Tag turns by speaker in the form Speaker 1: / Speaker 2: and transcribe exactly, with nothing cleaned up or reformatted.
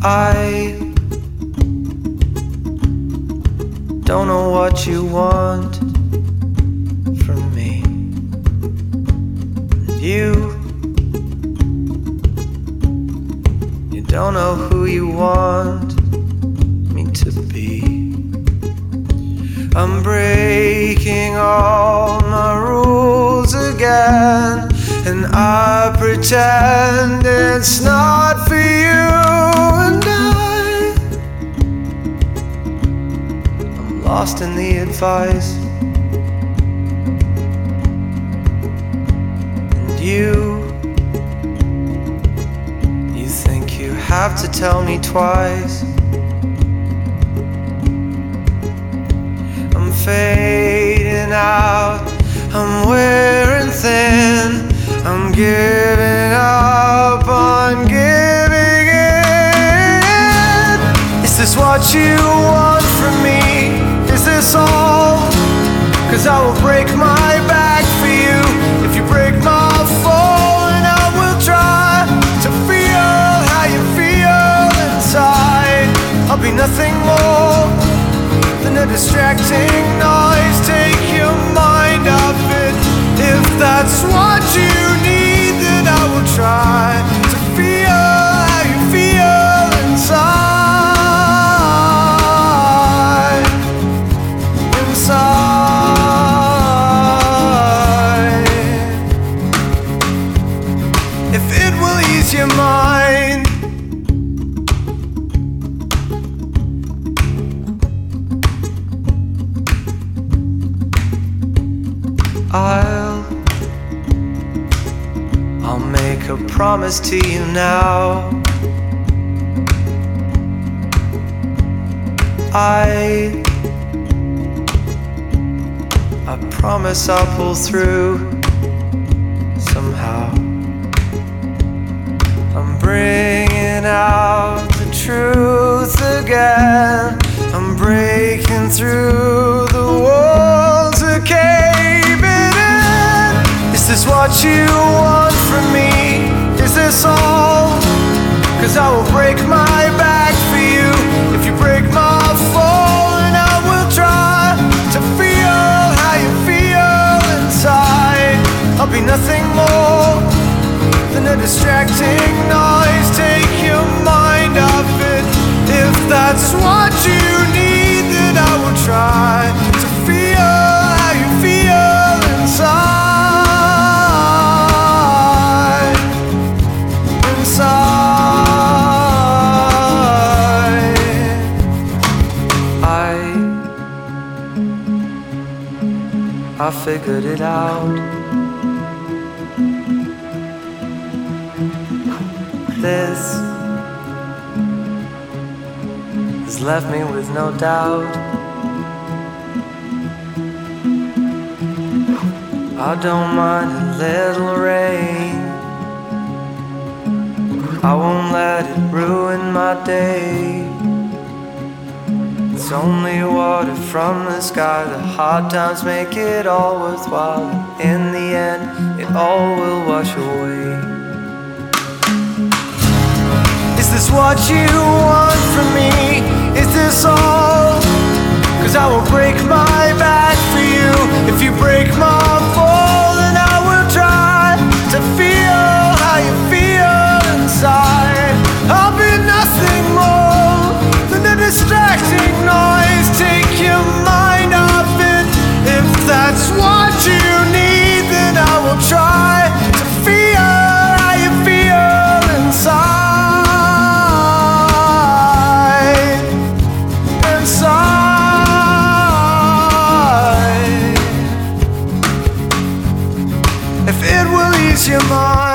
Speaker 1: I don't know what you want from me. You, you don't know who you want me to be. I'm breaking all my rules again, and I pretend it's not for you. And I, I'm lost in the advice. And you, you think you have to tell me twice. I'm fading out, I'm wearing thin, I'm giving up on giving in. Is this what you want from me? Is this all? Cause I will break my back for you if you break my fall, and I will try to feel how you feel inside. I'll be nothing more than a distracting noise. Take your mind off it. If that's what you need, then I will try to feel how you feel inside. Inside. If it will ease your mind. I'll, I'll make a promise to you now. I, I promise I'll pull through somehow. I'm bringing out the truth again. I'm breaking through the walls again. Is this what you want from me? Is this all? Cause I will break my back for you if you break my fall, and I will try to feel how you feel inside. I'll be nothing more than a distracting noise. Take your mind off it. If that's what you need, then I will try to feel how you feel inside. I figured it out. This has left me with no doubt. I don't mind a little rain. I won't let it ruin my day. It's only water from the sky. The hard times make it all worthwhile. In the end, it all will wash away. Is this what you want from me? Is this all? Cause I will break my back for you if you break my fall, and I will try to feel how you feel inside. I'll be nothing more than a distracting noise. Take your mind off it. If that's what you need, then I will try to feel how you feel inside. Inside. If it will ease your mind.